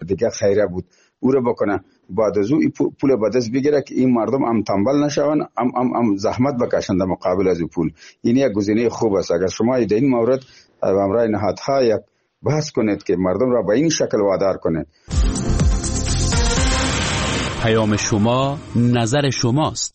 دیگه خیره بود او رو بکنه، بعد از او پول به دست بگیره که این مردم هم تنبل نشون، هم زحمت بکشن در مقابل از پول. این یک گزینه خوب است. اگر شما در این مورد امرای نهادها یک بحث کنید که مردم را به این شکل وادار کنید. پیام شما نظر شماست.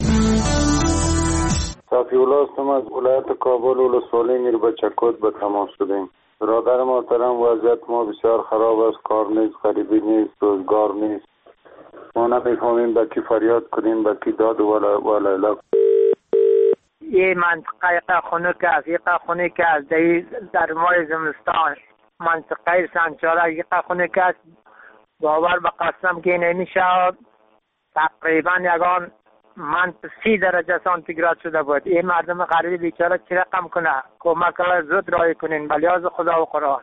صافی الله هستم از ولایت کابل، ولسوالی میر بچکوت به تماس شدیم. برادر محترم، وضعیت ما بسیار خراب است، کار نیست، غریبی نیست، روزگار نیست. ما نمیفهمیم به کی فریاد کنیم، به کی داد و لیلا. یه منطقه خنک است، یک خنک است در ماه زمستان، منطقه سنچاره یک خنک است. باور به قسم که نمیشه، تقریبا یگان من 30 درجه سانتیگراد شده بود. این مردم غریب بیچاره چی رقم کنه؟ کمک زود رای کنین به لیاز خدا و قرآن.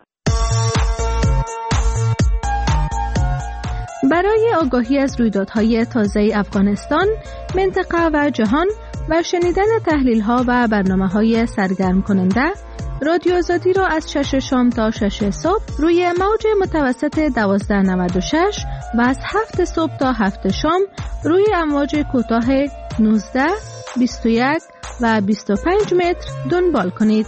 برای آگاهی از رویدادهای تازه افغانستان، منطقه و جهان و شنیدن تحلیل‌ها و برنامه‌های سرگرم کننده، رادیو آزادی را از 6 شام تا 6 صبح روی موج متوسط 1296 و از 7 صبح تا 7 شام روی امواج کوتاه 19، 21 و 25 متر دنبال کنید.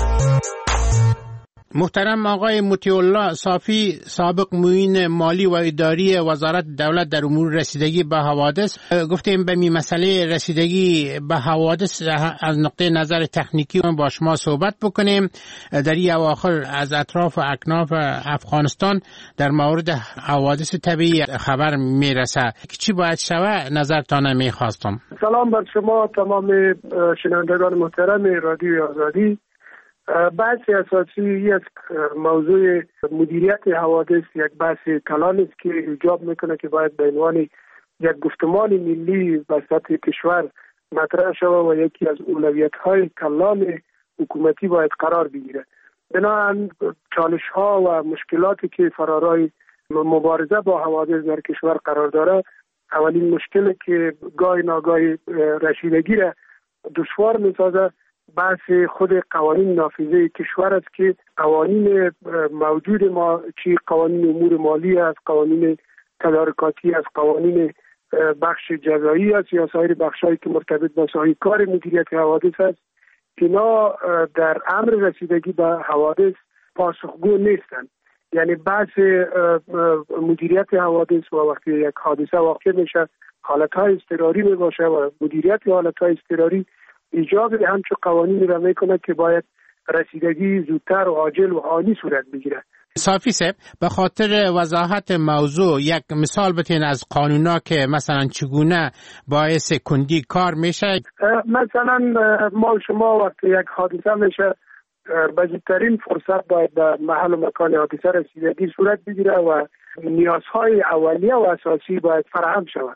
محترم آقای مطیع الله صافی، سابق معین مالی و اداری وزارت دولت در امور رسیدگی به حوادث، گفتیم به مسئله رسیدگی به حوادث از نقطه نظر تکنیکی با شما صحبت بکنیم. در این اواخر از اطراف و اکناف افغانستان در مورد حوادث طبیعی خبر میرسه، چی باید شوه؟ نظرتان میخواستم. سلام بر شما تمام شنوندگان محترم رادیو آزادی. بحث اساسی یک موضوع مدیریت حوادث یک بحث کلان است که ایجاب میکنه که باید به عنوان یک گفتمان ملی به سطح کشور مطرح شود و یکی از اولویت‌های کلان حکومتی باید قرار بگیره. بنابراین چالش‌ها و مشکلاتی که فرارای مبارزه با حوادث در کشور قرار داره، اولین مشکلی که گاهی ناگاهی رسیدگی را دشوار می‌سازه بحث خود قوانین نافذه کشور است که قوانین موجود ما، چی قوانین امور مالی است، قوانین تدارکاتی است، قوانین بخش جزایی است یا سایر بخشایی که مرتبط با سایر کار مدیریت حوادث است، اینا در امر رسیدگی به حوادث پاسخگو نیستند. یعنی بحث مدیریت حوادث و وقتی یک حادثه واقع میشه حالتهای اضطراری می باشه و مدیریت حالتهای اضطراری ایجاب همچون قوانین را میکنه که باید رسیدگی زودتر و عاجل و عالی صورت بگیره. صافی صاحب، به خاطر وضاحت موضوع یک مثال بتین از قانونا که مثلا چگونه باعث کندی کار میشه؟ مثلا ما شما وقتی یک حادثه میشه بزرگترین فرصت باید به محل و مکان حادثه رسیدگی صورت بگیره و نیازهای اولیه و اساسی باید فراهم شود.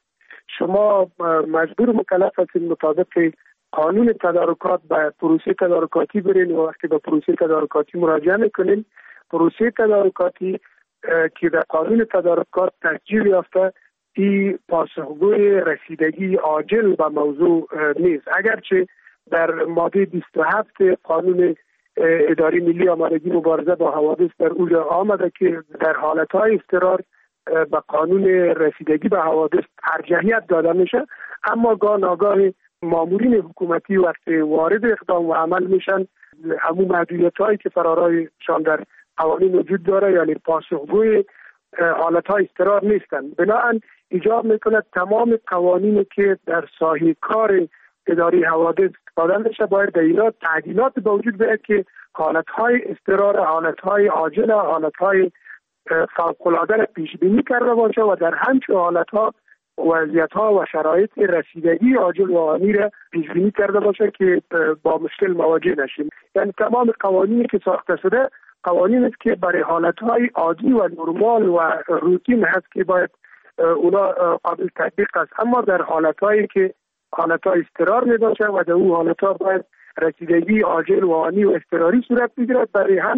شما مجبور مکلف هستید مطابق قانون تدارکات به پروسه تدارکاتی برین و وقتی به پروسه تدارکاتی مراجعه میکنین، پروسه تدارکاتی که در قانون تدارکات تسجیل یافته این پاسخگوی رسیدگی عاجل به موضوع نیست. اگرچه در ماده 27 قانون اداری ملی آمادگی مبارزه با حوادث در اونجا آمده که در حالتهای اضطرار به قانون رسیدگی به حوادث ارجحیت داده میشه، اما ناگاه مامورین حکومتی وقتی وارد اقدام و عمل میشن همون محدودیت‌هایی که فرارایشان در قوانین وجود داره یعنی پاسخگوی حالت‌های اضطرار نیستن. بنابراین ایجاب میکنه تمام قوانینی که در ساحه کار اداری حوادث استفاده میشه باید در اینا تعدیلات به وجود بیاید که حالت‌های اضطرار، حالت‌های عاجل، حالت‌های فوق‌العاده را پیش بینی کرده باشه و در همچون حالت‌ها وضعیت‌ها و شرایط رسیدگی عاجل و عالی را پیش بینی کرده باشه که با مشکل مواجه نشیم. یعنی تمام قوانینی که ساخته شده قوانین است که برای حالت‌های عادی و نرمال و روتین هست که باید اونا قابل تطبیق است، اما در حالت‌هایی که حالت‌های اضطرار میباشه و در اون حالت‌ها باید رسیدگی عاجل و عالی و اضطراری صورت بگیرد.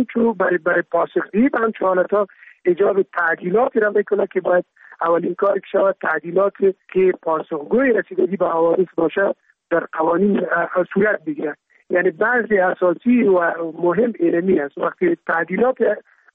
برای پاسخگویی به همچون حالت‌ها ایجاب تعدیلاتی را میکنه که باید اولین کار که شود تعدیلاتی که پاسخگوی رسیدگی به حوادث باشه در قوانین صورت بگیرد. یعنی بعضی اساسی و مهم اینمی است. وقتی تعدیلات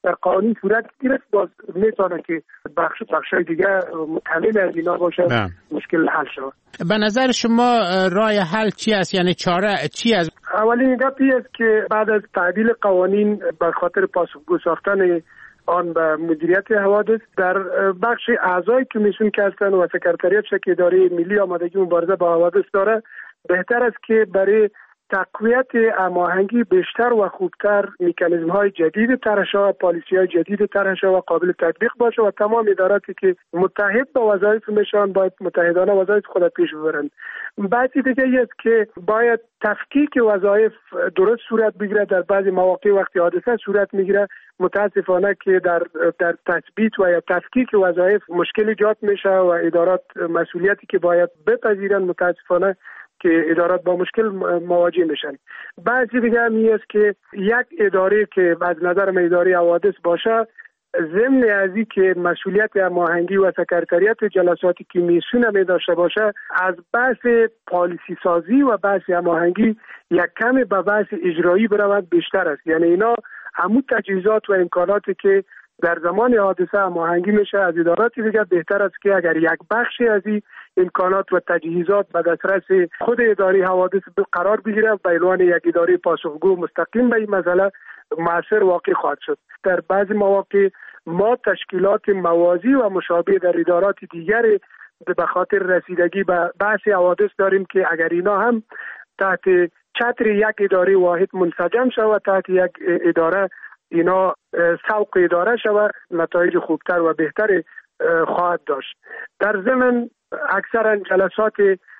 در قانون صورت گرفت، باز میتونه که بخشای دیگه متحمل از اینا باشه مشکل حل شود. به نظر شما راه حل چی است؟ یعنی چاره چی است؟ اولین گپی است که بعد از تعدیل قوانین به خاطر پاسخگو ساختن آن به مدیریت حوادث در بخش اعضای کمیسیون که هستند و سکرتریات که اداره ملی آمادگی مبارزه با حوادث داره، بهتر است که برای تقویت هماهنگی بیشتر و خوبتر مکانیزم های جدید طرح شود، پالیسی های جدید طرح شود و قابل تطبیق باشه و تمام اداراتی که متحد به وظایف میشن باید متحدانه وظایف خود پیش ببرند. بعضی دیگه است که باید تفکیک وظایف درست صورت بگیره. در بعضی مواقع وقتی حادثه صورت میگیره متاسفانه که در تثبیت و یا تفکیک وظایف مشکل ایجاد میشه و ادارات مسئولیتی که باید بپذیرن متاسفانه که ادارات با مشکل مواجه میشن. بعضی دیگه همی است که یک اداره که از نظر من اداره حوادث باشه، ضمن از این که مسئولیت هماهنگی و سکرتریات جلسات کمیسیون هم داشته باشه، از بحث پالیسی سازی و بحث هماهنگی یک کمی به بحث اجرایی برود بیشتر است. یعنی اینا همون تجهیزات و امکاناتی که در زمان حادثه هماهنگی میشه از ادارات دیگه، بهتر است که اگر یک بخشی از این امکانات و تجهیزات به دسترس خود اداره حوادث قرار بگیره، به عنوان یک اداره پاسخگو مستقیم به این مسئله مؤثر واقع خواهد شد. در بعضی مواقع ما تشکیلات موازی و مشابه در ادارات دیگر به خاطر رسیدگی به بحث حوادث داریم که اگر اینا هم تحت چتر یک اداره واحد منسجم شود، تحت یک اداره اینا سوق اداره شود، نتایج خوبتر و بهتر خواهد داشت. در ضمن اکثرا جلسات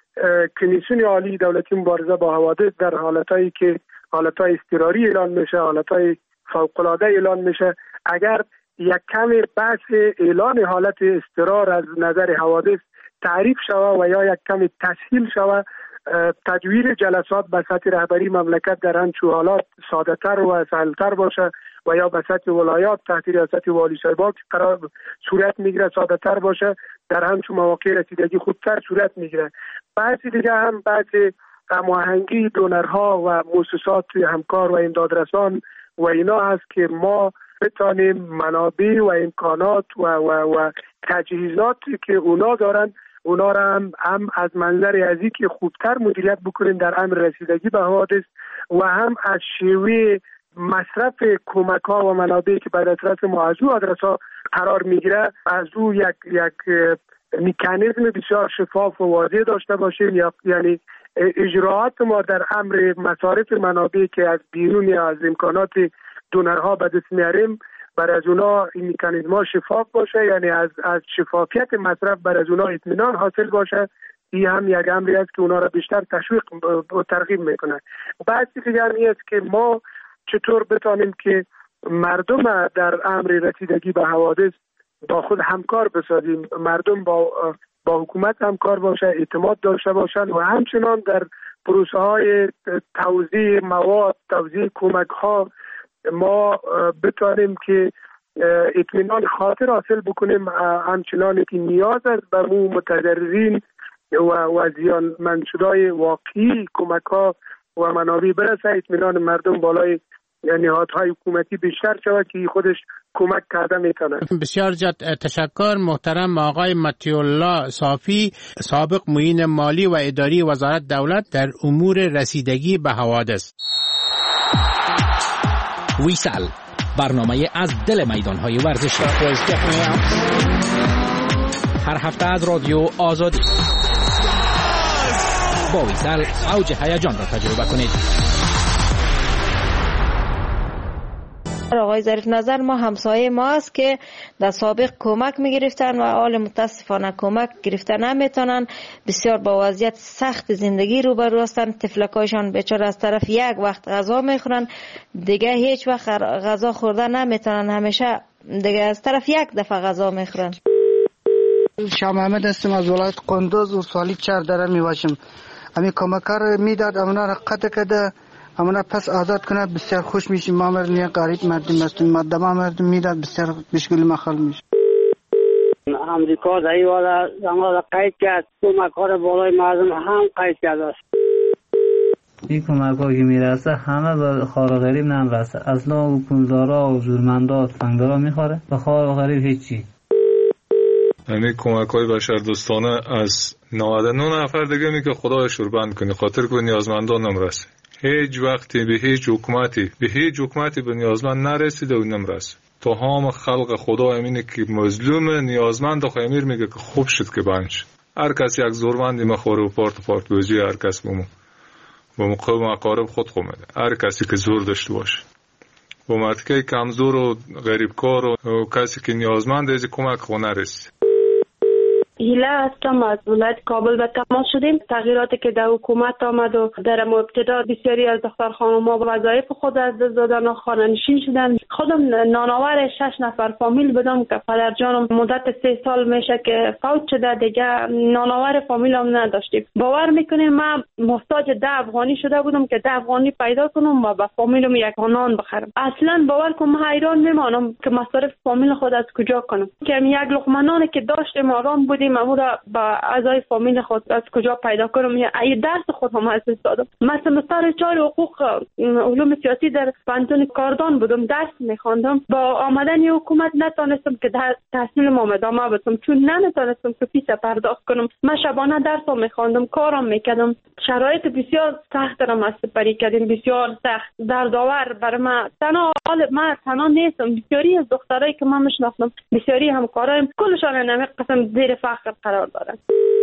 کمیسیون عالی دولتی مبارزه با حوادث در حالتایی که حالتهای اضطراری اعلان میشه، حالتهای فوق‌العاده اعلان میشه، اگر یک کمی بحث اعلان حالت اضطرار از نظر حوادث تعریف شود و یا یک کمی تسهیل شود، تدویر جلسات به سطح رهبری مملکت در همچون حالات ساده تر و سهل‌تر باشه و یا به سطح ولایات تحت ریاست والی صاحبا قرار صورت میگیره ساده تر باشه، در همچون مواقع رسیدگی خوبتر صورت میگیره. بعضی دیگه هم بعضی هماهنگی دونرها و مؤسسات همکار و امدادرسان و اینا هست که ما بتانیم منابع و امکانات و تجهیزاتی که اونا دارن اونا را هم از منظر ازی که خوبتر مدیریت بکنیم در امر رسیدگی به حوادث و هم از شیوه مصرف کمک ها و منابعی که به دسترس ما از او آدرس‌ها قرار میگیره از او یک مکانیزم بسیار شفاف و واضح داشته باشیم، یعنی اجراعات ما در امر مصارف منابعی که از بیرون یا از امکانات دونرها به دست میاریم بر از اونا این مکانیزم‌ها شفاف باشه، یعنی از شفافیت مصرف بر از اونا اطمینان حاصل باشه. این هم یک امری است که اونا را بیشتر تشویق و ترغیب میکنه. بعضی دیگری است که ما چطور بتانیم که مردم در امر رسیدگی به حوادث با خود همکار بسازیم، مردم با حکومت همکار باشه، اعتماد داشته باشند و همچنان در پروسه های توزیع مواد، توزیع کمک ها ما بتانیم که اطمینان خاطر حاصل بکنیم، همچنان که نیاز است به مو متضررین و زیانمندشدهای واقعی کمک ها و منابع برسه، اطمینان مردم بالای نهادهای حکومتی بیشتر شود که خودش کمک کرده میتونه. بسیار تشکر محترم آقای مطیع الله صافی، سابق معین مالی و اداری وزارت دولت در امور رسیدگی به حوادث. ویسال، برنامه از دل میدانهای ورزشی، هر هفته از رادیو آزادی. با ویسال اوج هیجان را تجربه کنید. آقای ظریف نظر ما همسایه ما است که در سابق کمک میگرفتن و حال متاسفانه کمک گرفتن نمیتونن، بسیار با وضعیت سخت زندگی روبرو هستن. طفلکایشان بیچاره از طرف یک وقت غذا میخورن، دیگه هیچ وقت غذا خوردن نمیتونن، همیشه دیگه از طرف یک دفعه غذا میخورن. شاه محمد هستم از ولایت قندوز و سالی 4 داره میواشم. امی کمکار میداد امنا را قطع کرده، امنا پس آزاد کنه، بسیار خوش میشیم. ما مردم غریب مردم هستیم، ماده ما مردم میداد، بسیار مشکل مخال میشه. امریکا در این والا قید کرد، کمکار بالای مردم هم قید کرده است. این کمک ها که میرسه همه به خار و غریب نمیرسه، اصلا و پولدارا و زورمندا و تفنگدارا میخوره، به خار و غریب هیچی. همین کمک های بشر دوستانه از 99 نفر دیگه می که خدا شوربند کنی، خاطر که نیازمندان نمیرسه. هیچ وقتی به هیچ حکومتی به نیازمند نرسیده و نمیرسه. تو هم خلق خدا امینه که مظلوم نیازمند خو امیر میگه که خوب شد که بند شد. هر کس یک زورمندی مخوره و پارت بوزی، هر کس با مقام اقارب خود میده. هر کسی که زور داشته باشه با متکه کمزور و غریبکار و کسی که نیازمند از کمک خو نرسید. هیله هستم، از ولایت کابل به تماس شدیم. تغییراتی که در حکومت آمد و در ابتدا بسیاری از دختر خانم‌ها وظایف خود از دست دادن و خانه‌نشین شدن. خودم نانآور 6 نفر فامیل بودم که پدر جانم مدت 3 سال میشه که فوت شده، دیگه نانآور فامیلم نداشتیم. باور میکنیم من محتاج 10 افغانی شده بودم که 10 افغانی پیدا کنم و به فامیلم یک نان بخرم. اصلا باور کنم حیران میمانم که مصارف فامیل خود از کجا کنم، که یک لقمه نانی که داشتیم آرام بودیم امورا با اعضای فامیل خود از کجا پیدا کنم. یه درس خود هم از دادم. مثلا سر حقوق علوم سیاسی در پانتون کاردان بودم، درس میخواندم. با آمدن حکومت نتونستم که تحصیلم ادامه بدم، چون نمیتونستم که فیس پرداخت کنم. من شبانه درس میخواندم، کارم میکردم. شرایط بسیار سخت را سپری کردیم، بسیار سخت دردآور برای من. تنها نیستم، بسیاری از دخترایی که من میشناختم، بسیاری همکارایم، کلشان نمی قسم زیر فقر قرار دارن.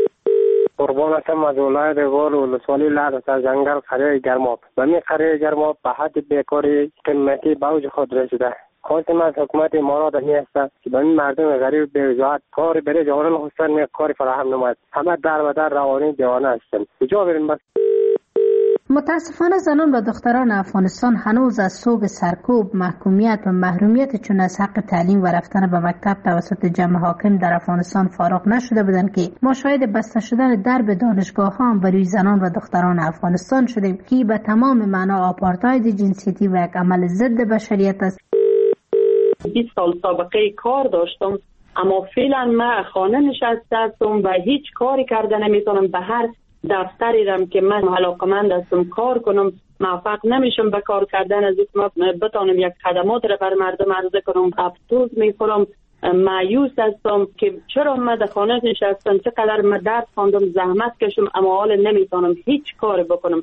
قربانتم از ولایت غور و ولسوالی لعد از جنگل قریه گرماب. و می قریه گرماب به حد بیکاری قیمتی به اوج خود رسیده. خواستم از حکومت امارات نیست که به این مردم غریب بی‌وجاهت کاری برای جوانان خواستن می کاری فراهم نماید. همه در و در روانی دیوانه هستند. کجا بریم بس؟ متاسفانه زنان و دختران افغانستان هنوز از سوگ سرکوب، محکومیت و محرومیت چون از حق تعلیم و رفتن به مکتب توسط جمع حاکم در افغانستان فارغ نشده بودند که ما شاهد بسته شدن درب دانشگاه ها هم برای زنان و دختران افغانستان شدیم که به تمام معنا آپارتاید جنسیتی و یک عمل ضد بشریت است. 20 سال سابقه کار داشتم، اما فعلا من خانه نشسته هستم و هیچ کاری کرده نمیتونم. به هر دفتری رم که من علاقمند هستم کار کنم، موفق نمیشم به کار کردن. از اینکه بتونم یک خدمات را بر مردم عرضه کنم، افسوس میخورم، مایوس هستم که چرا من در خانه نشستم، چقدر من درس خواندم، زحمت کشم، اما حالا نمیتونم هیچ کار بکنم.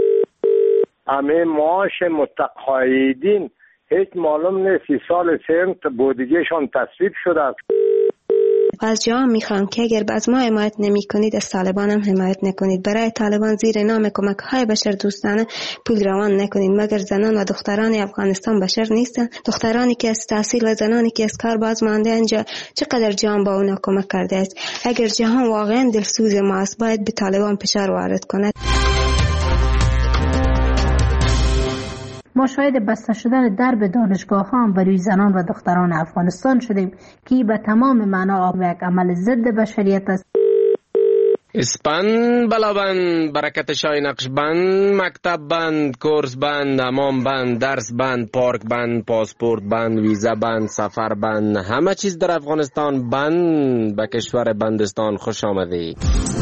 همه معاش متقاعدین هیچ معلوم نیست، 30 سال سنت بودجهشان تصویب شده است. از جا میخوام که اگر از ما حمایت نمی کنید از طالبان هم حمایت نکنید. برای طالبان زیر نام کمک های بشر دوستانه پول روان نکنید، مگر زنان و دختران افغانستان بشر نیستن؟ دخترانی که از تحصیل و زنانی که از کار باز مانده اینجا چقدر جهان با اونا کمک کرده است. اگر جهان واقعا دلسوز ما است باید به طالبان فشار وارد کند. ما شاهد بسته شدن درب دانشگاه ها هم برای زنان و دختران افغانستان شدیم که به تمام معنا یک عمل ضد بشریت است. اسپن بلابند، برکت شای نقش بند، مکتب بند، کورس بند، امام بند، درس بند، پارک بند، پاسپورت بند، ویزا بند، سفر بند، همه چیز در افغانستان بند. به کشور بندستان خوش آمدید.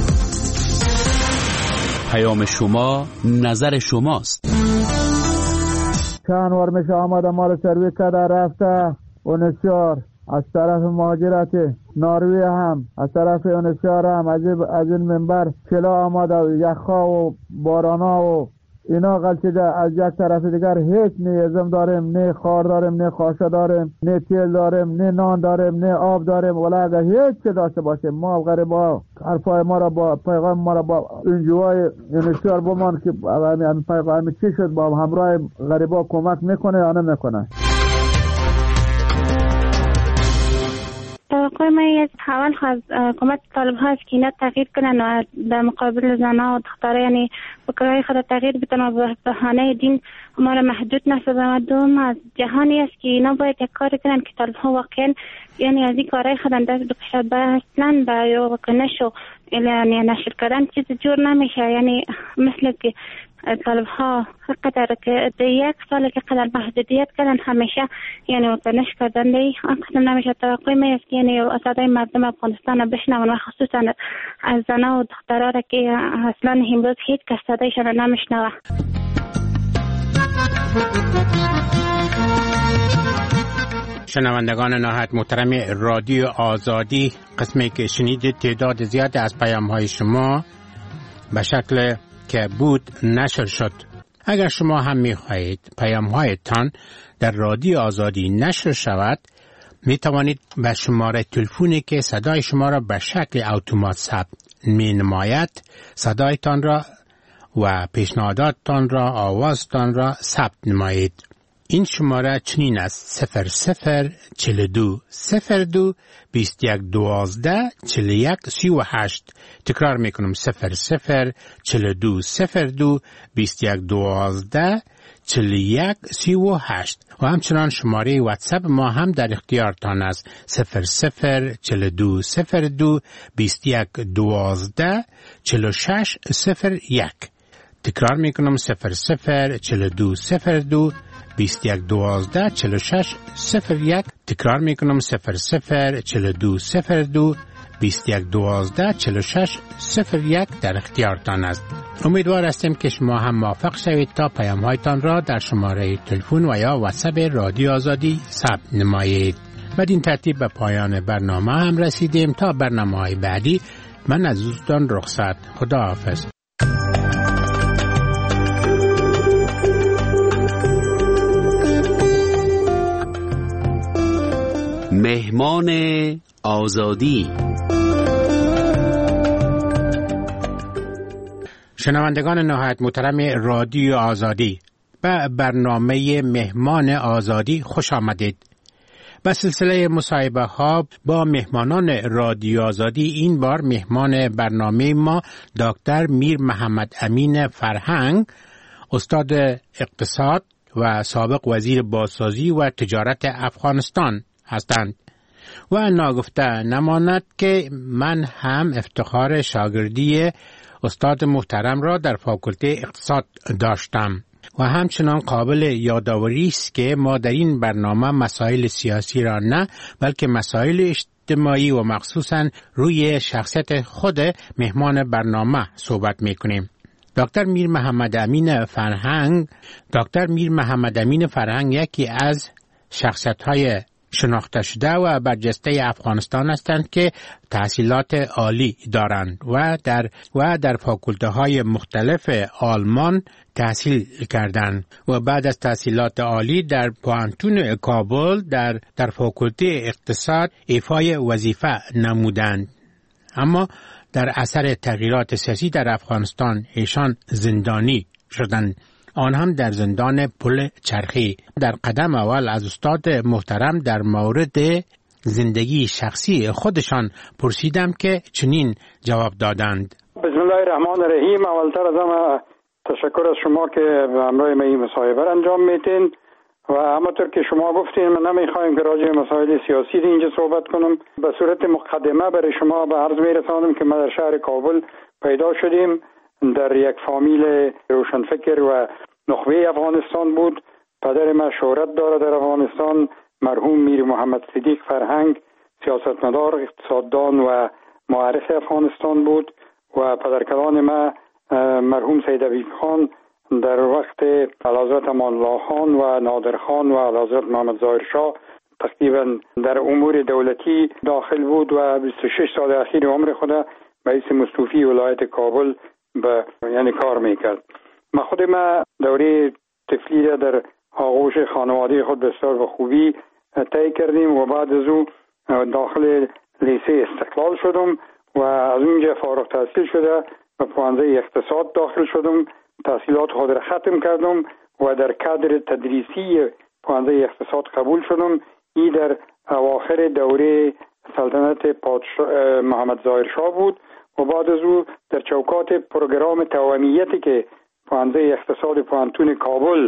پیام شما نظر شماست. چند وار میشه آمده ما رو سرویس کرده رفته اونسیار، از طرف مهاجرت ناروی هم از طرف اونسیار هم از این منبر چلا آمده و یخها و بارانا و اینا غلطیده. از یک طرف دیگر هیچ نه ازم داریم، نه خار داریم، نه خاشه داریم، نه تیل داریم، نه نان داریم، نه آب داریم. ولی اگر هیچ چی داشته باشیم ما غریبا حرفای ما را با پیغام ما را با انجوای انشار بمان که همین پیغام چی شد با همراه غریبا کمک میکنه یا نمیکنه. توقع من از حوال خواست حکومت طالب ها است که اینا تغییر کنن و در مقابل زنها و دخترها یعنی فکرهای خود تغییر بدن و به بهانه دین ما را محدود نسازن. و دوم از جهانی است که اینا باید یک کار کنن که طالب ها واقعا یعنی از این کارهای خود دست بکشد. اصلا با یا کنش و یعنی نشر کردن چیز جور نمیشه. یعنی مثل که طالب ها قدر که یک سال که قدر محدودیت کردن همیشه یعنی واکنش کردن دی آن قسم نمیشه توقع میست که یعنی صدای مردم افغانستان بشنون و خصوصا از زنها و دخترها را که اصلا امروز هیچ کس صدایشان نمیشنوه. شنوندگان نهایت محترم رادیو آزادی، قسمی که شنیدید تعداد زیاد از پیام‌های شما به شکل که بود نشر شد. اگر شما هم می‌خواهید پیام‌هایتان در رادیو آزادی نشر شود، می توانید به شماره تلفنی که صدای شما را به شکل اتومات ثبت می‌نماید صدایتان را و پیشنهاداتتان را، آوازتان را ثبت نمایید. این شماره چنین است: 0042 02 21 12 41 38. تکرار میکنم: 0042 02 21 12 41 38. و همچنان شماره واتساپ ما هم در اختیارتان است: 0042 02 21 12 46 01. تکرار میکنم: 0042 02 21 12 46 01. تکرار میکنم: 0042 02 21 12 46 01 در اختیارتان است. امیدوار هستیم که شما هم موفق شوید تا پیام‌هایتان را در شماره تلفن و یا واتساپ رادیو آزادی ثبت نمایید. بدین ترتیب به پایان برنامه هم رسیدیم. تا برنامه‌های بعدی من از دوستان رخصت. خداحافظ. مهمان آزادی. شنوندگان نهایت محترم رادیو آزادی، به برنامه مهمان آزادی خوش آمدید. به سلسله مصاحبه ها با مهمانان رادیو آزادی، این بار مهمان برنامه ما دکتر میر محمد امین فرهنگ، استاد اقتصاد و سابق وزیر بازسازی و تجارت افغانستان هستند. و ناگفته نماند که من هم افتخار شاگردی استاد محترم را در فاکولته اقتصاد داشتم و همچنان قابل یادآوری است که ما در این برنامه مسائل سیاسی را نه بلکه مسائل اجتماعی و مخصوصاً روی شخصیت خود مهمان برنامه صحبت می‌کنیم. دکتر میر محمد امین فرهنگ یکی از شخصیت‌های شناخته شده و برجسته افغانستان هستند که تحصیلات عالی دارند و در فاکولته های مختلف آلمان تحصیل کردند و بعد از تحصیلات عالی در پوهنتون کابل در فاکولته اقتصاد ایفای وظیفه نمودند. اما در اثر تغییرات سیاسی در افغانستان ایشان زندانی شدند، آن هم در زندان پل چرخی. در قدم اول از استاد محترم در مورد زندگی شخصی خودشان پرسیدم که چنین جواب دادند: بسم الله الرحمن الرحیم. اولتر از همه تشکر از شما که به همراه ما این مصاحبه انجام میتین و همونطور که شما گفتین من نمیخوایم که راجع به مسائل سیاسی اینجا صحبت کنم. به صورت مقدمه برای شما به عرض میرسانم که ما در شهر کابل پیدا شدیم. در یک فامیل روشنفکر و نخبه افغانستان بود. پدر من شهرت داره در افغانستان، مرحوم میر محمد صدیق فرهنگ، سیاستمدار، اقتصاددان و معرف افغانستان بود و پدرکلان من مرحوم سید عبیب خان در وقت اعلیحضرت امان الله خان و نادر خان و اعلیحضرت محمد ظاهر شاه تقریبا در امور دولتی داخل بود و 26 سال اخیر عمر خود رئیس مستوفی ولایت کابل یعنی کار میکرد. من خود دوره طفلی را در آغوش خانواده خود بسیار به خوبی طی کردیم و بعد از او داخل لیسه استقلال شدم و از اونجا فارغ التحصیل شده و پوانزه اقتصاد داخل شدم. تحصیلات خود را ختم کردم و در کادر تدریسی پوانزه اقتصاد قبول شدم. این در اواخر دوره سلطنت محمد ظاهر شاه بود و بعد از او در چوکات پروگرام توأمیتی که پوانزه اقتصاد پوهنتون کابل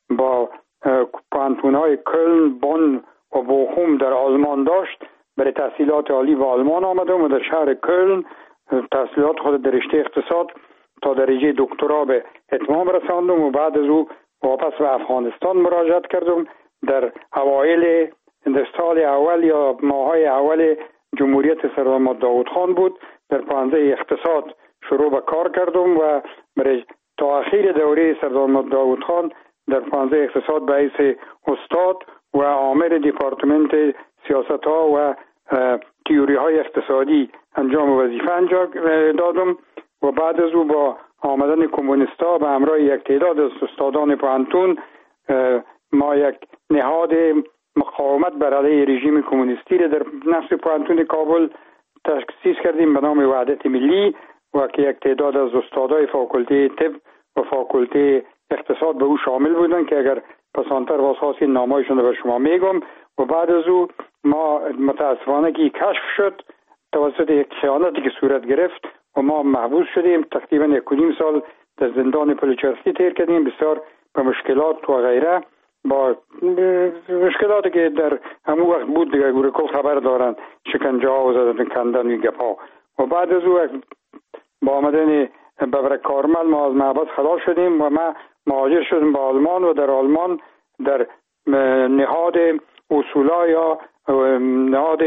با پوهنتون‌های کلن، بون و بوخوم در آلمان داشت، برای تحصیلات عالی به آلمان آمدم و در شهر کلن تحصیلات خود در رشته اقتصاد تا درجه دکترا به اتمام رساندم و بعد از او واپس به افغانستان مراجعت کردم. در اوایل در سال اول یا ماهای اول جمهوریت سردار محمد داود خان بود. در پانزه اقتصاد شروع به کار کردم و تا اخیر دوره سردار محمد داود خان در پانزه اقتصاد به حیث استاد و عامل دیپارتمنت سیاست ها و تیوری های اقتصادی انجام وظیفه انجام دادم و بعد از او با آمدن کمونیستا به همراه یک تعداد از استادان پوهنتون ما یک نهاد مقاومت بر علیه رژیم کمونیستی را در نفس پوهنتون کابل تأسیس کردیم به نام وحدت ملی و که یک تعداد از استادای فاکولته طب و فاکولته اقتصاد به او شامل بودند که اگر پسانتر واسخواست نامایشون رو به شما میگم. و بعد از او ما متاسفانه که کشف شد توسط یک خیانتی که صورت گرفت و ما محبوس شدیم. تقریبا 1.5 سال در زندان پلچرخی تیر کردیم، بسیار به مشکلات و غیره، با مشکلاتی که در همون وقت بود دیگه گورکل خبر دارن، شکنجه ها و زدن کندن و گپ ها. و بعد از او با آمدن ببرک کارمل ما از محبس خلاص شدیم و ما مهاجر شدیم به آلمان و در آلمان در نهاد اصولا یا نهاد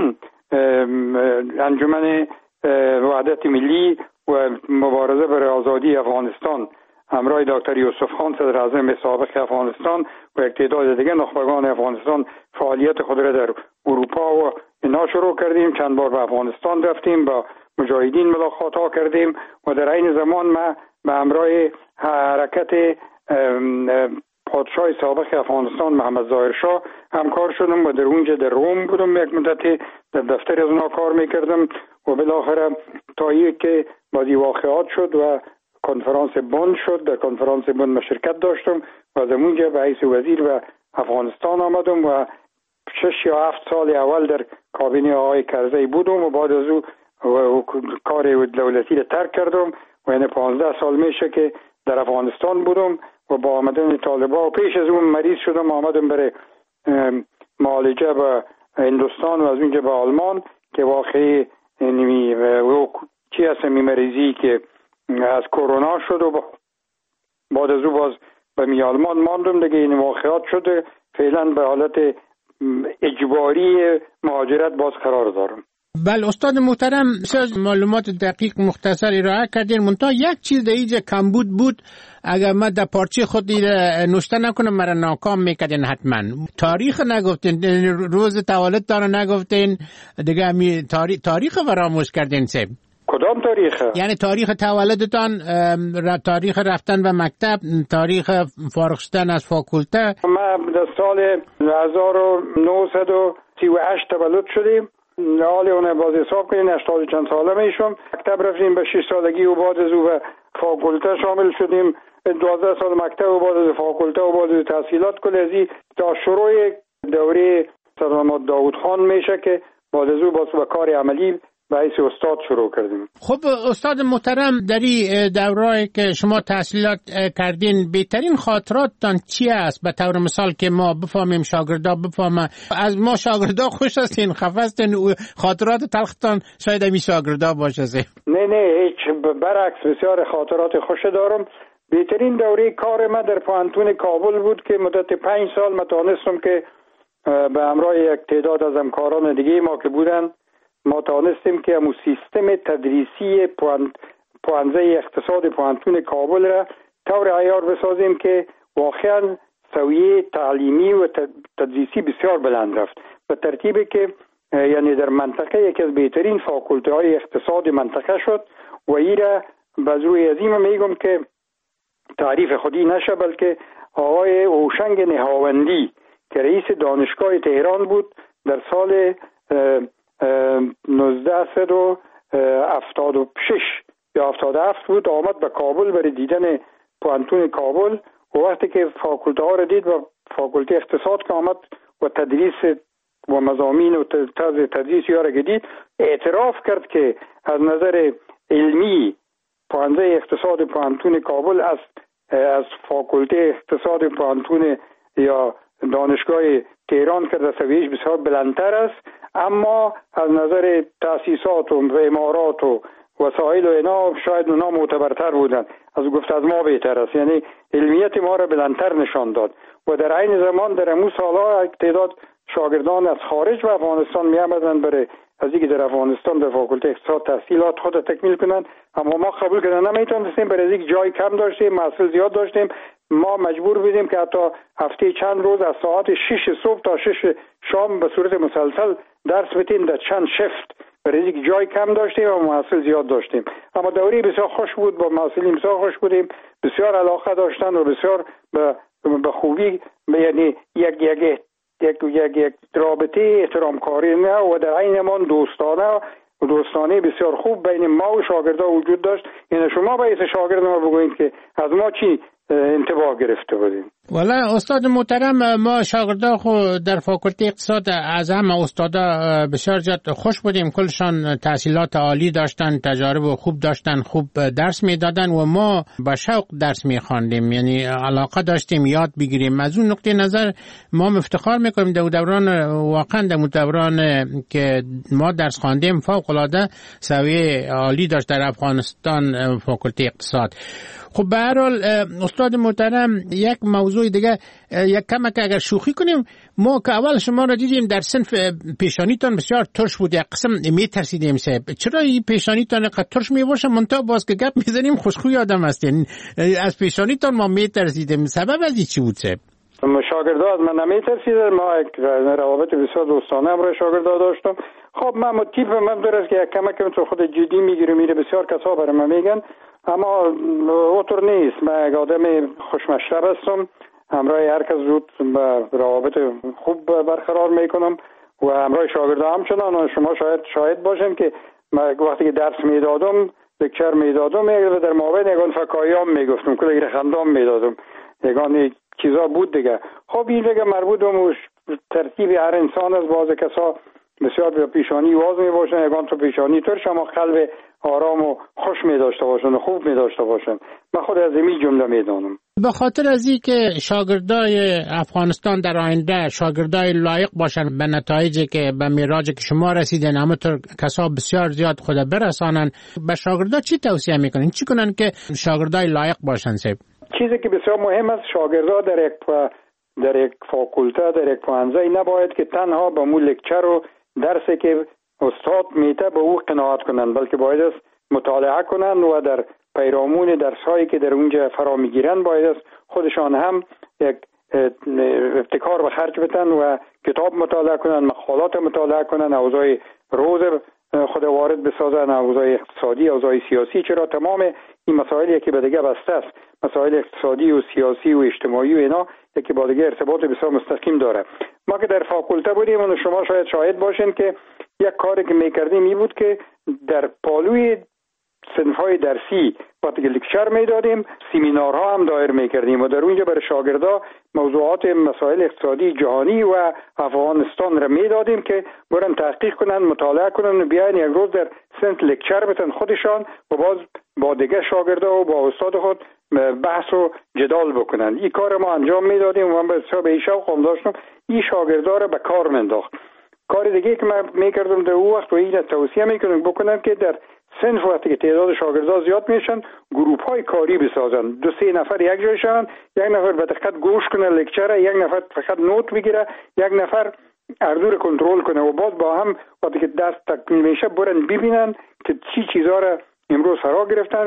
انجمن وحدت ملی و مبارزه برای آزادی افغانستان همراه دکتر یوسف خان صدر اعظم سابق افغانستان و یک تعداد دیگه نخبگان افغانستان فعالیت خود را در اروپا و اینا شروع کردیم. چند بار به افغانستان رفتیم، با مجاهدین ملاقات ها کردیم و در این زمان ما به همراه حرکت پادشاه سابق افغانستان محمد ظاهر شاه همکار شدم و در اونجا در روم بودم، یک مدتی در دفتر از اونا کار میکردم و بالاخره تا که بعضی واقعات شد و کنفرانس بن شد. در کنفرانس بن ما شرکت داشتم و از اونجا به حیث وزیر به افغانستان آمدم و 6 یا 7 سال اول در کابینه آقای کرزی بودم و بعد از او کار دولتی را ترک کردم و یعنی 15 سال میشه که در افغانستان بودم و با آمدن طالبان و پیش از اون مریض شدم، آمدم برای معالجه به هندوستان و از اونجا به آلمان که واقعی چی هست مریضی که از کرونا شد و بعد از او باز به آلمان ماندم دیگه. این واقعات شده، فعلا به حالت اجباری مهاجرت باز قرار دارم. بله استاد محترم، معلومات دقیق مختصر ارائه کردین، منتها یک چیز در اینجا کمبود بود، اگر من در پارچه خود نوشته نکنم مرا ناکام میکردین حتما. تاریخ نگفتین، روز تولدتان نگفتین دیگه، تاریخ فراموش کردین. سه کدام تاریخ؟ یعنی تاریخ تولدتان، تاریخ رفتن به مکتب، تاریخ فارغ شدن از فاکولته. ما در سال 1938 تولد شدیم، حالی اونه باز حساب کنین 80 چند ساله میشم. مکتب رفتیم به 6 سالگی و بعد از او به فاکولته شامل شدیم، 12 سال مکتب و بعد از فاکولته و بعد از تحصیلات کلیزی تا شروع دوره سردار محمد داود خان میشه که بعد از او باز به کار عملی به حیث استاد شروع کردیم. خب استاد محترم، در این دوره‌ای که شما تحصیلات کردین بهترین خاطراتتان چی است؟ به طور مثال که ما بفهمیم، شاگردا بفهمن. از ما شاگردا خوش هستین، خفه هستین، خاطرات تلختان شاید همین شاگردا باشه. نه هیچ، برعکس بسیار خاطرات خوش دارم. بهترین دوره کار ما در پوهنتون کابل بود که مدت 5 سال ما توانستم که به همراه یک تعداد از همکاران دیگه ما که بودن ما توانستیم که همون سیستم تدریسی پوهنځی اقتصاد پوهنتون کابل را طور عیار بسازیم که واقعا سویه تعلیمی و تدریسی بسیار بلند رفت، به ترتیبی که یعنی در منطقه یکی از بهترین فاکولته های اقتصاد منطقه شد و این را باز روی عظیم میگم که تعریف خودی نشه، بلکه آقای اوشنگ نهاوندی که رئیس دانشگاه تهران بود در سال 1976 یا 77 بود، آمد به کابل برای دیدن پوهنتون کابل و وقتی که فاکولته ها را دید و فاکولته اقتصاد که آمد و تدریس و مضامین و طرز تدریس ها را دید، اعتراف کرد که از نظر علمی پوهنځی اقتصاد پوهنتون کابل از فاکولته اقتصاد پوهنتون یا دانشگاه تهران که در سویه‌اش بسیار بلندتر است، اما از نظر تأسیسات و امارات و وسایل و اینا شاید اونا معتبرتر بودن، از گفت از ما بهتر است. یعنی علمیت ما را بلندتر نشان داد و در عین زمان در امو سالها تعداد شاگردان از خارج و افغانستان می آمدند برای از اینکه در افغانستان در فاکولته اقتصاد تحصیلات خود تکمیل کنند، اما ما قبول کردن نمیتونستیم، برای اینکه جای کم داشتیم، محصول زیاد داشتیم. ما مجبور بودیم که حتی هفته چند روز از ساعت 6 صبح تا 6 شام به صورت مسلسل درس بدیم در چند شفت، برای اینکه جای کم داشتیم و محصول زیاد داشتیم. اما دوره بسیار خوش بود، با محصولین بسیار خوش بودیم، بسیار علاقه داشتن و بسیار به خوبی، یعنی یک رابطه احترام کاری نه و در عین زمان دوستانه بسیار خوب بین ما و شاگردا وجود داشت. یعنی شما باید شاگرد ما بگویید که از ما چی انتباه گرفته بودیم. والا استاد محترم، ما شاگردا خود در فاکولته اقتصاد از همه استادا بسیار زیاد خوش بودیم، کلشان تحصیلات عالی داشتن، تجارب خوب داشتن، خوب درس میدادن و ما با شوق درس میخواندیم، یعنی علاقه داشتیم یاد بگیریم. از اون نقطه نظر ما افتخار میکنیم در دوران، واقعا در دوران که ما درس خواندیم فوق العاده سویه عالی داشت در افغانستان فاکولته اقتصاد. خب به هر حال استاد محترم، یک موضوع دیگه یک کمک اگر شوخی کنیم، ما که اول شما را دیدیم در صنف پیشانیتان بسیار ترش بود، یک قسم میترسیدیم صاحب چرا این پیشانیتان اینقدر ترش میباشه، منتها باز که گپ میزنیم خوشخوی آدم هستین، از پیشانیتان ما میترسیدیم، سبب از این چی بود صاحب؟ شاگردا از من نمیترسیدن، ما یک روابط بسیار دوستانه همراه شاگردا داشتم. خب من تیپ من درست که یک کمک تو خود جدی میگیره، میره بسیار کسا برای من میگن، اما اوتر نیست. من یک آدم خوشمشرب هستم، همراه هر کس زود به روابط خوب برقرار میکنم و همراه شاگردا همچنان. و شما شاید باشین که من وقتی که درس میدادم، لکچر میدادم، در مابین یگان فکایام میگفتم، کلی خندام میدادم، یگان چیزا بود دیگه. خب این دیگه مربوط به ترتیب هر انسان است. بعض کسا بسیار به پیشانی واز می باشن، یگان تو پیشانی ترش اما قلب آرام و خوش می داشته باشن و خوب می داشته باشن. من خود از این جمله می دانم. به خاطر از این که شاگردای افغانستان در آینده شاگردای لایق باشن به نتایجی که به میراجی که شما رسیدن، همونطور کسا بسیار زیاد خود برسانن، به شاگردا چی توصیه میکنین؟ چی کنن که شاگردای لایق باشن صاحب؟ چیزی که بسیار مهم است، شاگردا در یک فاکولته، در یک پوهنځی نباید که تنها به مو لکچر و درسی که استاد میته به او قناعت کنند، بلکه باید است مطالعه کنند و در پیرامون درس‌هایی که در اونجا فرا میگیرند باید است خودشان هم یک ابتکار به خرج بدن و کتاب مطالعه کنند، مقالات مطالعه کنند، اوضاع روز خود وارد بسازن، اوضاع اقتصادی، اوضاع سیاسی، چرا تمام این مسائلی که به دیگه بسته است، مسائل اقتصادی و سیاسی و اجتماعی و اینا که با دیگه ارتباط بسیار مستقیم داره. ما که در فاکولته بودیم و شما شاید باشین که یک کاری که میکردیم این بود که در پالوی صنف‌های درسی وقتی که لکچر میدادیم، سمینارها هم دایر میکردیم و در اونجا برای شاگردا موضوعات مسائل اقتصادی جهانی و افغانستان را میدادیم که برن تحقیق کنن، مطالعه کنن و بیاین یک روز در صنف لکچر بتن خودشان و باز با دیگه شاگردا و با استاد خود بحث و جدال بکنن. این کار ما انجام میدادیم و من بسیار به این شوق داشتم این شاگردا را به کار منداخت. کار دیگه که من میکردم در اون وقت و این توصیه میکنم بکنم که در صنف وقتی که تعداد شاگردا زیاد میشن، گروپ های کاری بسازن، 2-3 نفر یک جای شون، یک نفر به دقت گوش کنه لکچر، یک نفر فقط نوت بگیره، یک نفر اردور کنترل کنه و باز با هم وقتی که درس تکمیل میشه برن ببینن که چی چیزا را امروز فرا گرفتن،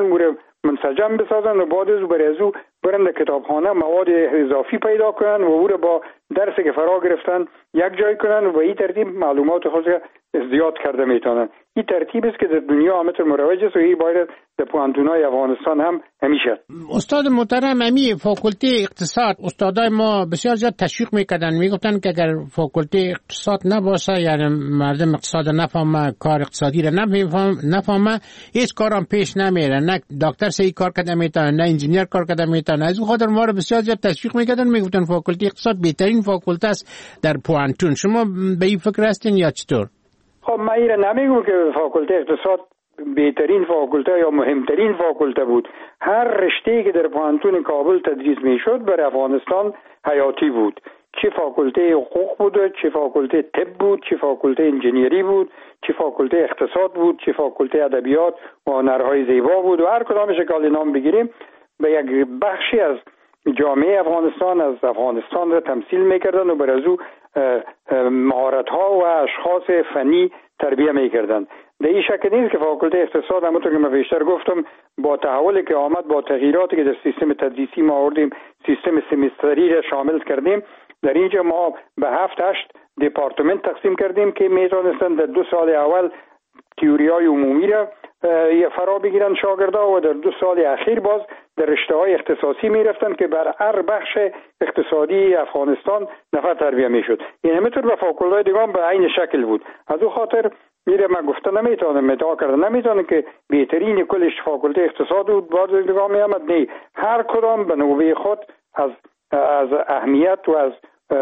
منسجم بسازن و بعد از برای برن در کتابخانه مواد اضافی پیدا کنن و او را با درسی که فرا گرفتن یک جای کنن و این ترتیب معلومات خود زیاد کرده میتونن. این ترتیب است که در دنیا همه مروج است و این باید در پوهنتون‌های افغانستان هم همیشه. استاد محترم، امی فاکولته اقتصاد استادای ما بسیار زیاد تشویق میکردن، میگفتن که اگر فاکولته اقتصاد نباشه یعنی مردم اقتصاد نفهمه، کار اقتصادی را نفهمه، هیچ کارم پیش نمیره، نه دکتر صحیح کار کرده میتونه، نه انجینیر کار کرده میتونه. از اون خاطر ما رو بسیار زیاد تشویق میکردن، میگفتن فاکولته اقتصاد بهترین فاکولته است در پوهنتون. شما به این فکر هستین یا چطور؟ خب من این نمیگم که فاکولته اقتصاد بهترین فاکولته یا مهمترین فاکولته بود. هر رشته‌ای که در پوهنتون کابل تدریس میشد برای افغانستان حیاتی بود. چه فاکولته حقوق بود، چه فاکولته طب بود، چه فاکولته انجینیری بود، چه فاکولته اقتصاد بود، چه فاکولته ادبیات و هنرهای زیبا بود و هر کدامش که نام بگیریم به یک بخشی از جامعه افغانستان از افغانستان را تمثیل میکردن و بر از او مهارت‌ها و اشخاص فنی تربیه میکردن. در این شک نیست که فاکولته اقتصاد همونطور که من بیشتر گفتم با تحولی که آمد، با تغییراتی که در سیستم تدریسی ما آوردیم، سیستم سمستری را شامل کردیم، در اینجا ما به 7-8 دپارتمنت تقسیم کردیم که میتونستن در 2 سال اول تئوری‌های عمومی را فرا بگیرن شاگردا و در 2 سال اخیر باز در رشته‌های اختصاصی میرفتن که بر هر بخش اقتصادی افغانستان نفر تربیه میشد. این همینطور به فاکولته‌های دیگه هم به عین شکل بود. از او خاطر میره من گفتن نمیتونم ادعا کردن نمیتونم که بهترین کلش فاکولته اقتصاد بود، باز دیگه میامد نه، هر کدام به نوبه خود از اهمیت و از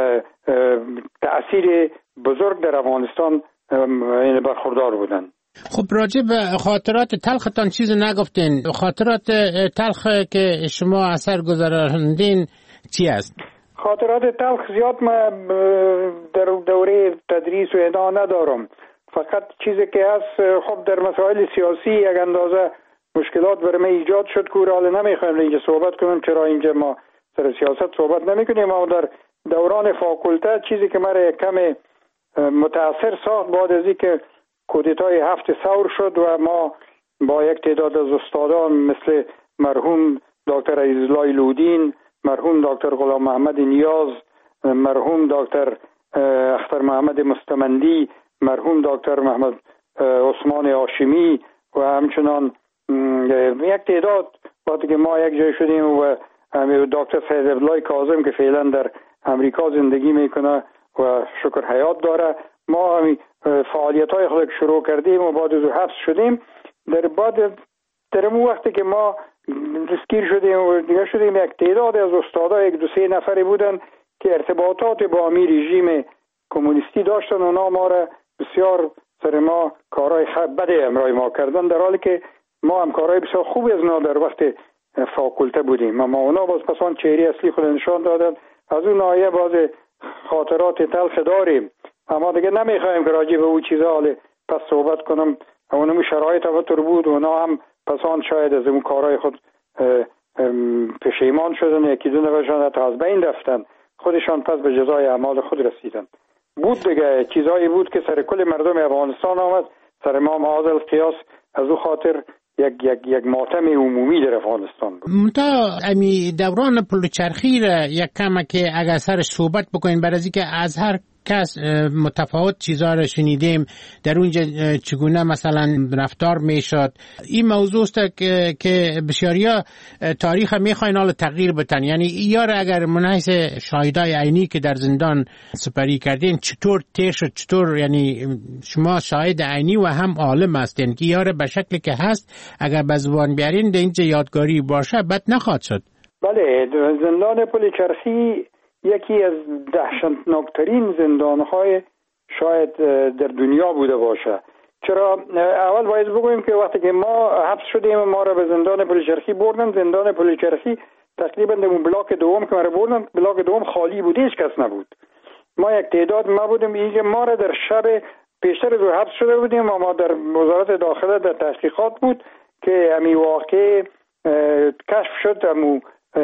تأثیر بزرگ در افغانستان برخوردار بودن. خب راجع به خاطرات تلختان چیز نگفتین. خاطرات تلخ که شما اثر گذراندین چی است؟ خاطرات تلخ زیاد ما در دوره تدریس و اینا ندارم، فقط چیزی که هست خب در مسائل سیاسی یک اندازه مشکلات برای من ایجاد شد که حالا نمیخوایم اینجا صحبت کنم، چرا اینجا ما سر سیاست صحبت نمیکنیم. اما در دوران فاکولته چیزی که مرا کم متاثر ساخت بعد از اینکه کودتای 7 ثور شد و ما با یک تعداد از استادان مثل مرحوم دکتر عزیزالله لودین، مرحوم دکتر غلام محمد نیاز، مرحوم دکتر اختر محمد مستمندی، مرحوم دکتر محمد عثمان هاشمی و همچنان یک تعداد وقتی که ما یک جای شدیم و دکتر سید عبدالله کاظم که فعلا در امریکا زندگی میکنه و شکر حیات داره، ما فعالیت‌های خود شروع کردیم و بعد از حبس شدیم. در اون وقتی که ما دستگیر شدیم و دیگه شدیم، یک تعداد از استادا 1-2-3 نفری بودن که ارتباطات با امی رژیم کمونیستی داشتن و اونا ما را بسیار سر ما کارهای بد امرای ما کردن، در حالی که ما هم کارهای بسیار خوبی از اونا در وقت فاکولته بودیم. اما اونا باز پسان چهره اصلی خود نشان دادن. از اون ناحیه باز خاطرات تلخ داریم، اما دیگه نمیخوایم که راجع به او چیزا حالا پس صحبت کنم. اونم شرایط همونطور بود و اونا هم پسان شاید از اون کارهای خود پشیمان شدن، 1-2 نفرشان حتی از بین رفتن، خودشان پس به جزای اعمال خود رسیدن. بود دیگه چیزایی بود که سر کل مردم افغانستان آمد، سر ما معاذ القیاس. از او خاطر یک ماتم عمومی در افغانستان بود. منتها امی دوران پلوچرخی را یک کمک اگر سرش صحبت بکنین، برای اینکه از هر کس متفاوت چیزا رو شنیدیم در اونجا چگونه مثلا رفتار میشد. این موضوع است که بسیاریا تاریخ میخواین حالا تغییر بتن، یعنی یار اگر منحیث شاهدای عینی که در زندان سپری کردین چطور تیر شد، چطور یعنی شما شاهد عینی و هم عالم هستین که یار به شکلی که هست اگر به زبان بیارین در اینجا یادگاری باشه بد نخواهد شد. بله، زندان پلوچرخی یکی از دهشتناکترین زندانهای شاید در دنیا بوده باشه. چرا؟ اول باید بگویم که وقتی که ما حبس شدیم ما را به زندان پلوچرخی بردن. زندان پلوچرخی تقریبا در بلاک دوم که ما را بردن، بلاک دوم خالی بود، هیچ کس نبود. ما یک تعداد ما بودیم. اینجا ما را در شب پیشتر از حبس شده بودیم و ما در وزارت داخله در تحقیقات بود که امی واقع کشف شد، امو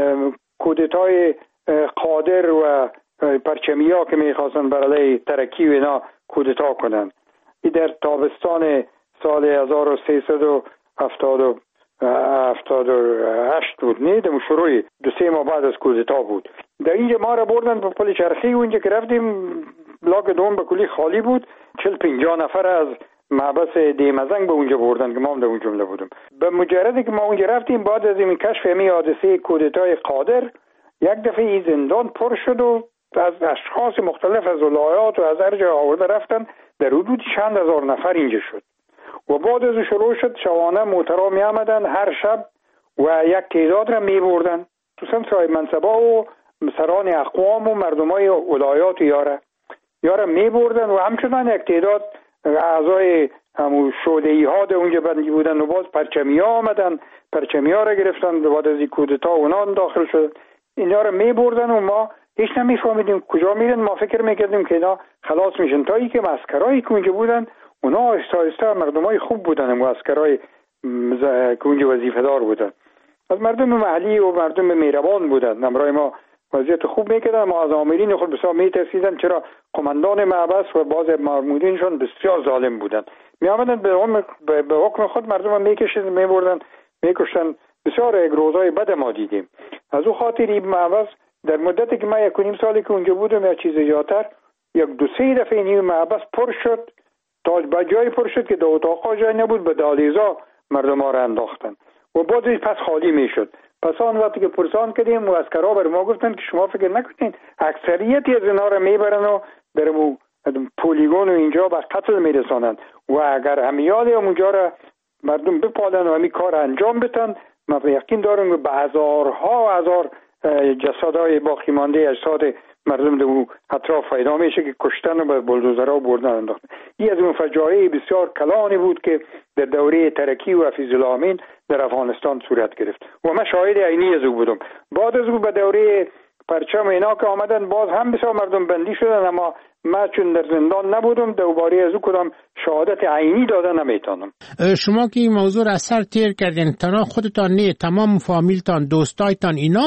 کودتای قادر و پرچمیا که میخواستن برای ترکی و اینا کودتا کنن. این در تابستان سال 1378 بود، نه در شروع 2-3 ماه بعد از کودتا بود. در اینجا ما را بردن به پلوچرخی و اینجا که رفتیم بلاک دوم به کلی خالی بود. 40-50 نفر از محبس دیمزنگ به اونجا بردن که ما هم در اون جمله بودم. به مجردی که ما اونجا رفتیم بعد از این کشف همین حادثه کودتای قادر، یک دفعه این زندان پر شد و از اشخاص مختلف از ولایات و از هر جای آورده رفتن، در حدود چند هزار نفر اینجا شد و بعد از شروع شد شبانه موترها می آمدن هر شب و یک تعداد را می بردن، خصوصا صاحب منصبا و سران اقوام و مردمای ولایات یاره می بردن و همچنان یک تعداد اعضای همون شوده‌ای ها در اونجا بندی بودن و باز پرچمی ها آمدن، پرچمی ها را گرفتن. بعد از این کودتا اونان داخل شد، اینا رو می بردن و ما هیچ نمیفهمیدیم کجا میرن. ما فکر میکردیم که اینا خلاص میشن، تا اینکه عسکرایی که اونجا بودن اونا آهسته آهسته مردمای خوب بودن، عسکرای که اونجا وظیفه دار بودن، از مردم محلی و مردم مهربان بودن، همراه ما وضعیت خوب میکردن. ما از آمرین خود بسیار میترسیدن، چرا قماندان معبس و بعض مامورینشون بسیار ظالم بودن، میآمدن به حکم خود مردم میکشیدن، میبردن میکشتن. بسیار یک روزای بد ما دیدیم. از او خاطر این معبس در مدتی که من 1.5 سالی که اونجا بودم یا چیز زیادتر، 1-2-3 دفعه این معبس پر شد، تا به جای پر شد که در اتاقا جای نبود، به دهلیزا مردم ها را انداختن و بعد پس خالی میشد. پس آن وقتی که پرسان کردیم و عسکرها بر ما گفتن که شما فکر نکنین اکثریتی از اینا را میبرن و در پولیگون و اینجا به قتل میرسانند و اگر همیال اونجا را مردم بپالن و همی کار انجام بدن، ما یقین دارم که به هزار جسدهای باقی مانده اجساد مردم در اطراف پیدا میشه که کشتن و به بلدوزرها بردن انداختن. این از اون فجایع بسیار کلانی بود که در دوره ترکی و حفیظ الله امین در افغانستان صورت گرفت و من شاهد عینی از او بودم. بعد از او به دوره پرچم اینا که آمدن باز هم بسیار مردم بندی شدن، اما من چون در زندان نبودم دوباره از او کدام شهادت عینی داده نمیتونم. شما که این موضوع را سر تیر کردین، تنها خودتان نه، تمام فامیلتان، دوستایتان اینا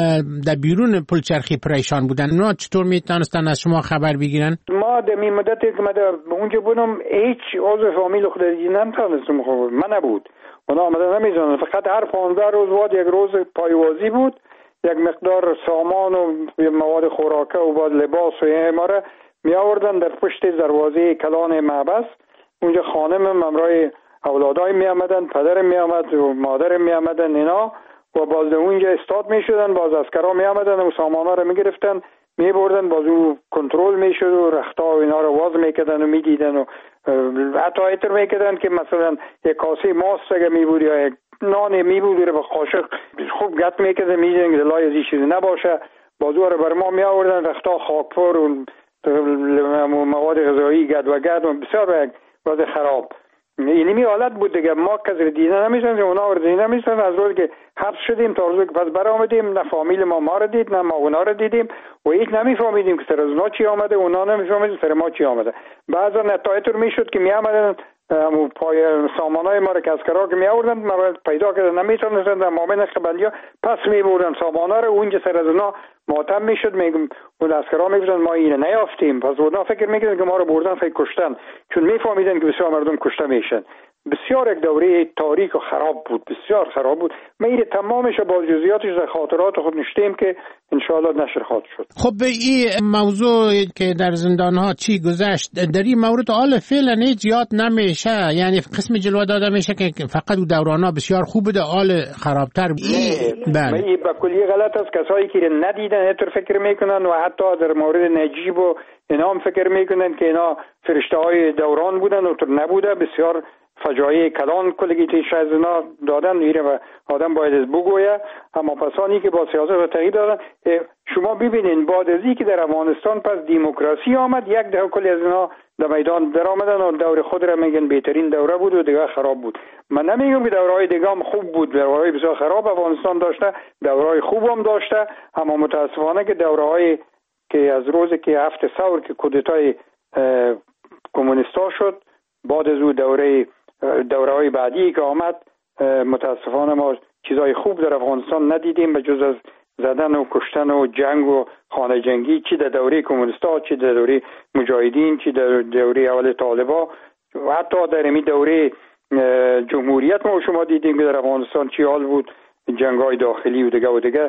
در بیرون پلچرخی پریشان بودن، اونا چطور میتونستن از شما خبر بگیرن؟ ما در این مدتی که من اونجا بودم هیچ عضو فامیل خود نمیتونستم خبر من نبود. اونا آمدن نمیزنن، فقط هر 15 روز بعد یک روز پایوازی بود، یک مقدار سامان و مواد خوراکه و بعد لباس و اینا می آوردن در پشت دروازه کلان معبس. اونجا خانمم همراه اولادای می آمدن، پدرم می آمد و مادرم می آمدن اینا و باز اونجا استاد می شدن، باز عسکرها می آمدن و سامانا رو می گرفتن می بردن، باز او کنترل می شد و رختا و اینا رو واز می کردن و می دیدن و حتی ایتر می کردن که مثلا یک کاسه ماست اگه می بود یا یک نان می بود رو به قاشق خوب گت می کردن، می دیدن که لای از این چیزی نباشه، باز او رو بر ما می آوردن، رختا خاکپور و مواد غذایی گد و بسیار وضع خراب. اینمی حالت بود دیگه. ما کسی دیدن نمیشن، اونا رو دیدن نمیشن. از روزی که حبس شدیم تا روزی که پس برآمدیم، نه فامیل ما رو دید نه ما اونا رو دیدیم و هیچ نمیفهمیدیم که سر از اونا چی آمده، اونا نمیفهمیدیم سر ما چی آمده. بعضا نتایتر میشد که میآمدن پای سامانای ما رو که اسکرها که می آوردن ما پیدا کردن نمیتونستن در مامن خبندیا پس می بردن سامانا رو، اونجا سر از اونا ماتم میشد، میگم اون اسکرها میگفتن ما اینو نیافتیم، پس اونا فکر میکردن که ما رو بردن فکر کشتن، چون میفهمیدن که بسیار مردم کشته میشن. بسیار یک دوره تاریک و خراب بود، بسیار خراب بود. ما این تمامش با جزئیاتش در خاطرات خود نشتیم که انشاءالله نشر خواهد شد. خب به این موضوع که در زندان ها چی گذشت، در این مورد حال فعلا زیاد نمیشه، یعنی قسم جلوه داده میشه که فقط دوران ها بسیار خوب بوده، حال خرابتر بود. این به کلی غلط است. کسایی که ندیدن اینطور فکر میکنن و حتی در مورد نجیب و اینا هم فکر میکنن که اینا فرشته های دوران بودن و تو نبوده. بسیار فجایع کلان کلگیتیش از اینا دادن، میره و آدم باید از بگویه. اما پسانی که با سیاست و تغییر دادن، شما ببینین بعد از اینکه در افغانستان پس دموکراسی آمد، یک ده کلی از اینا در میدان در آمدن و دور خود را میگن بهترین دوره بود و دیگه خراب بود. من نمیگم که دورهای دیگه هم خوب بود، دورهای بسیار خراب افغانستان داشته، دورهای خوب هم داشته، اما متاسفانه که دورهای که از روزی که هفت ثور که کودتای کمونیستا شد، بعد از او دوره‌های بعدی که آمد، متاسفانه ما چیزای خوب در افغانستان ندیدیم به جز از زدن و کشتن و جنگ و خانه جنگی، چی در دوره کمونیستا، چی در دوره مجاهدین، چی در دوره اول طالبا و حتی در این دوره جمهوریت ما شما دیدیم که در افغانستان چی حال بود، جنگ‌های داخلی و دیگه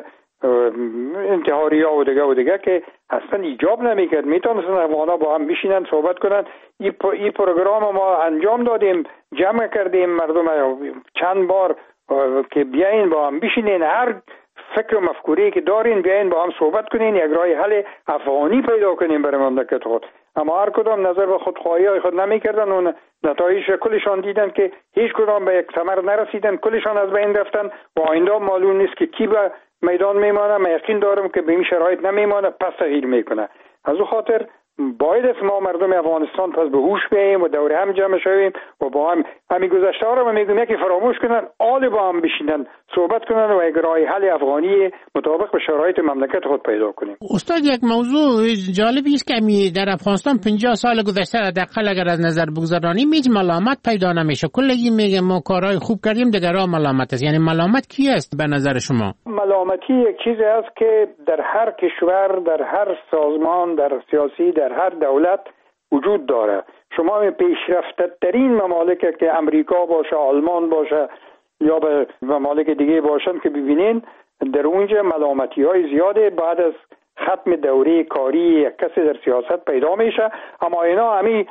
انتحاری ها و دیگه که اصلا ایجاب نمیکرد. میتونستن افغانا با هم بشینن صحبت کنن. این پروگرام ما انجام دادیم، جمع کردیم مردم چند بار که بیاین با هم بشینین، هر فکر و مفکوری که دارین بیاین با هم صحبت کنین، یک راه حل افغانی پیدا کنین برای مملکت خود. اما هر کدام نظر به خودخواهی های خود نمیکردن و نتایج کلشان دیدن که هیچ کدام به یک ثمر نرسیدن، کلشان از بین رفتن و آینده معلوم نیست که کی به میدان میمانه. من یقین دارم که به این شرایط نمیمانه، پس تغییر میکنه. از او خاطر باید است ما مردم افغانستان پس به هوش بیاییم و دور هم جمع شویم و با هم همین گذشته ها رو میگم یکی فراموش کنن، آل با هم بشینن صحبت کنن و یک راه حل افغانی مطابق به شرایط مملکت خود پیدا کنیم. استاد یک موضوع جالبی است که در افغانستان 50 سال گذشته حداقل اگر از نظر بگذرانیم هیچ ملامت پیدا نمیشه. کلگی میگه ما کارهای خوب کردیم، دیگرها ملامت است. یعنی ملامت کی است به نظر شما؟ ملامتی یک چیزی است که در هر کشور، در هر سازمان، در سیاسی، در هر دولت وجود داره. شما پیشرفته ترین ممالک که امریکا باشه، آلمان باشه یا به ممالک دیگه باشن که ببینین در اونجا ملامتی های زیاده بعد از ختم دوره کاری یک کسی در سیاست پیدا میشه، اما اینا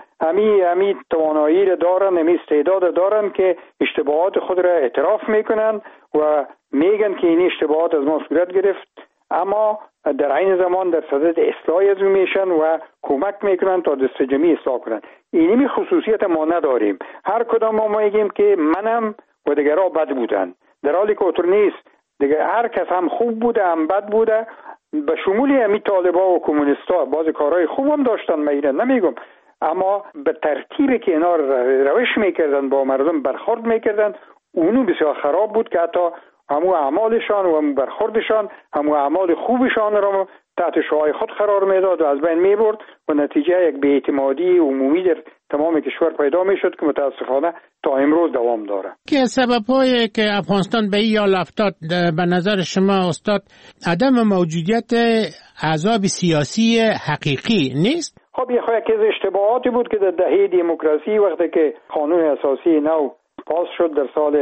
همی توانایی را دارن، همی استعداد دارن که اشتباهات خود را اعتراف میکنن و میگن که این اشتباهات از ما صورت گرفت، اما در عین زمان در صدد اصلاح از اون میشن و کمک میکنن تا دست جمعی اصلاح کنن. اینمی خصوصیت ما نداریم. هر کدام ما میگیم که منم و دیگرها بد بودن، در حالی که اونطور نیست. دیگه هر کس هم خوب بوده هم بد بوده، به شمولی همی طالبا و کمونیستا بعضی کارهای خوب هم داشتن، نمیگم، اما به ترتیبی که اینا روش میکردن با مردم برخورد میکردن اونو بسیار خراب بود که حتی همو اعمالشان و برخوردشان همو اعمال خوبشان را تحت شعاع خود قرار میداد و از بین میبرد و نتیجه یک بی‌اعتمادی عمومی در تمام کشور پیدا میشد که متاسفانه تا امروز دوام داره. که سبب‌هایی که افغانستان به این حال افتاد به نظر شما استاد عدم موجودیت احزاب سیاسی حقیقی نیست؟ خب یکی از اشتباهاتی بود که در دهه دموکراسی وقتی که قانون اساسی نو پاس شد در سال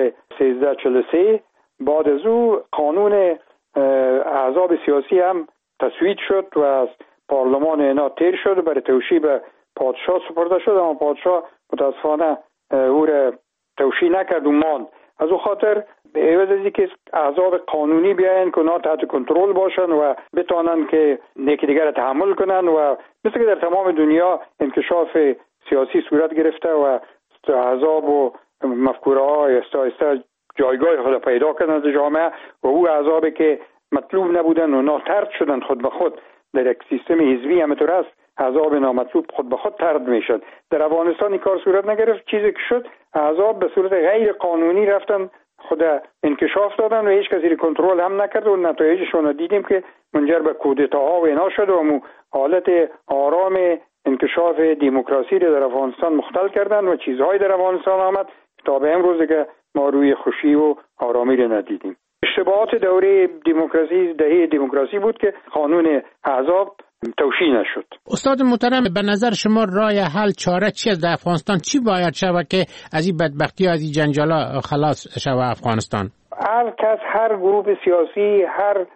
1343 بعد از او قانون احزاب سیاسی هم تصویب شد و از پارلمان اینا تیر شد و برای توشیح به پادشاه سپرده شد، اما پادشاه متاسفانه او را توشیح نکرد و ماند. از او خاطر به عوض از اینکه احزاب قانونی بیاین که اونا تحت کنترل باشن و بتونن که یکی دیگر تحمل کنن و مثل که در تمام دنیا انکشاف سیاسی صورت گرفته و احزاب و مفکوره های آهسته جایگاه خود پیدا کردن در جامعه و او احزابی که مطلوب نبودن و اونا طرد شدن خود به خود در یک سیستم حزبی همینطور است، احزاب نامطلوب خود به خود طرد میشد. در افغانستان این کار صورت نگرفت. چیزی که شد احزاب به صورت غیر قانونی رفتن خود انکشاف دادن و هیچ کسی کنترل هم نکرد و نتایجشون دیدیم که منجر به کودتاها و اینا شد و حالت آرام انکشاف دموکراسی در افغانستان مختل کردن و چیزهایی در افغانستان آمد تا به امروز که ما روی خوشی و آرامی رو ندیدیم. اشتباهات دوره دموکراسی دهه دموکراسی بود که قانون احزاب توشیح نشد. استاد محترم به نظر شما راه حل چاره چی است در افغانستان؟ چی باید شود که از این بدبختی از این جنجالا خلاص شود افغانستان؟ هر کس، هر گروه سیاسی، هر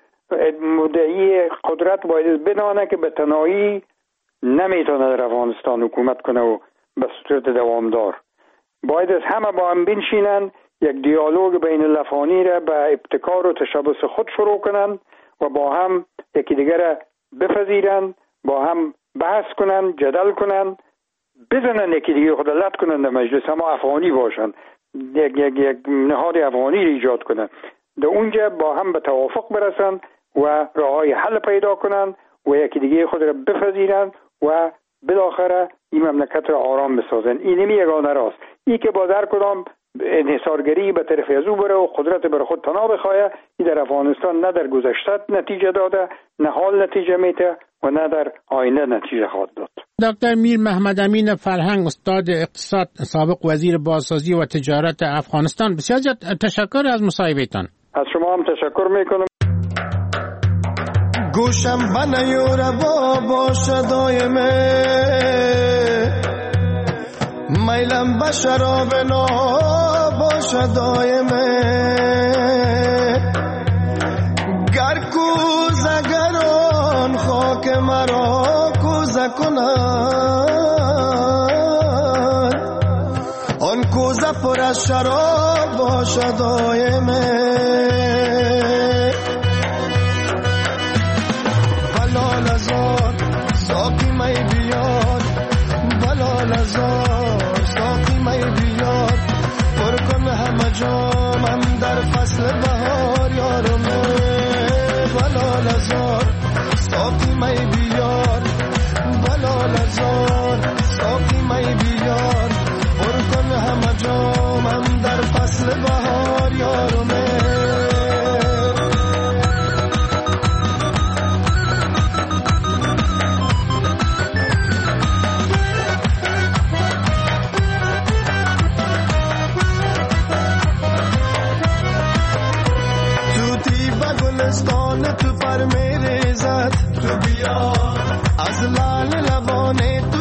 مدعی قدرت باید بدانه که به تنهایی نمیتونه در افغانستان حکومت کنه و به صورت دوامدار. باید از همه با هم بنشینن، یک دیالوگ بین الافغانی را به ابتکار و تشبث خود شروع کنن و با هم یکی دیگر بپذیرن، با هم بحث کنن، جدل کنن، بزنن یکی دیگر خود لط کنن در مجلس، اما افغانی باشن، یک نهاد افغانی را ایجاد کنن، در اونجا با هم به توافق برسن و راههای حل پیدا کنن و یکی دیگر خود را بپذیرن و بالاخره این مملکت را آرام بسازن. این یگانه راست. این که باز هر کدام انحصارگری به طرف از او بره و قدرت بر خود پناه بخواه، این در افغانستان نه در گذشته نتیجه داده، نه حال نتیجه میده و نه در آینده نتیجه خواهد داد. دکتر میر محمد امین فرهنگ، استاد اقتصاد، سابق وزیر بازسازی و تجارت افغانستان، بسیار تشکر از مصاحبهتان. از شما هم تشکر میکنم. گوشم بنیوره باشه دایمه، میلم به شراب نا باشه دایمه، گر کوزه گران خاک مرا کوزه کنن، آن کوزه پر از شراب باشه دایمه. بلال ازار ساقی می بیار، بلال ازار ساقی می بیار، پر کن همه جامم در فصل بهار یارمه. بلال ازار ساقی می بیار، بلال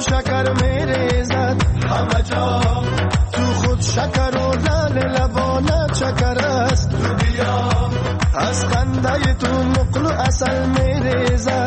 شکر میریزد همه جا، تو خود شکر و لال لبانت شکر است. تو بیا از خنده تو نقل و اصل میریزد